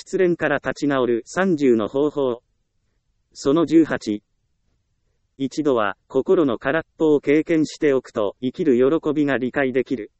失恋から立ち直る30の方法。その18。一度は心の空っぽを経験しておくと生きる喜びが理解できる。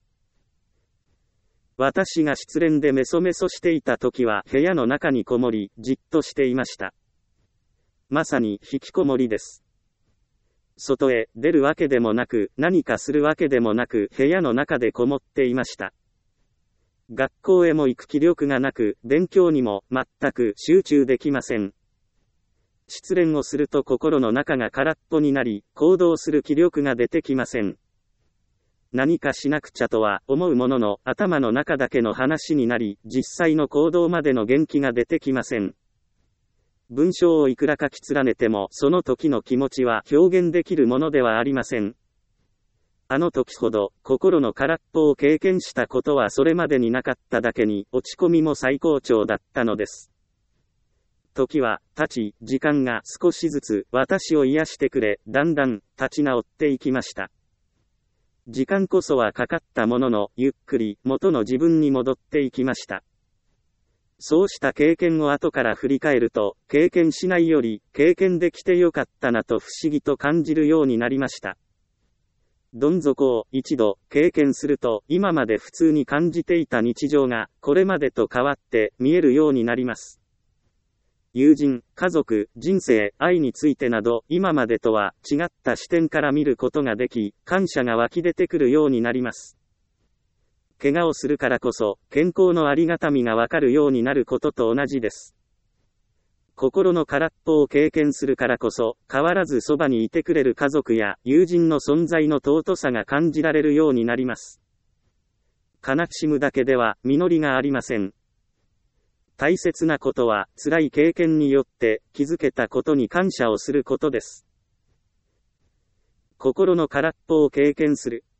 私が失恋でメソメソしていた時は部屋の中にこもり、じっとしていました。まさに引きこもりです。外へ出るわけでもなく、何かするわけでもなく、部屋の中でこもっていました。学校へも行く気力がなく、勉強にも全く集中できません。失恋をすると心の中が空っぽになり、行動する気力が出てきません。何かしなくちゃとは思うものの、頭の中だけの話になり、実際の行動までの元気が出てきません。文章をいくら書き連ねても、その時の気持ちは表現できるものではありません。あの時ほど、心の空っぽを経験したことはそれまでになかっただけに、落ち込みも最高潮だったのです。時は経ち、時間が少しずつ私を癒してくれ、だんだん立ち直っていきました。時間こそはかかったものの、ゆっくり元の自分に戻っていきました。そうした経験を後から振り返ると、経験しないより経験できてよかったなと不思議と感じるようになりました。どん底を一度経験すると、今まで普通に感じていた日常がこれまでと変わって見えるようになります。友人、家族、人生、愛についてなど、今までとは違った視点から見ることができ、感謝が湧き出てくるようになります。怪我をするからこそ、健康のありがたみがわかるようになることと同じです。心の空っぽを経験するからこそ、変わらずそばにいてくれる家族や友人の存在の尊さが感じられるようになります。悲しむだけでは実りがありません。大切なことは、辛い経験によって気づけたことに感謝をすることです。心の空っぽを経験する。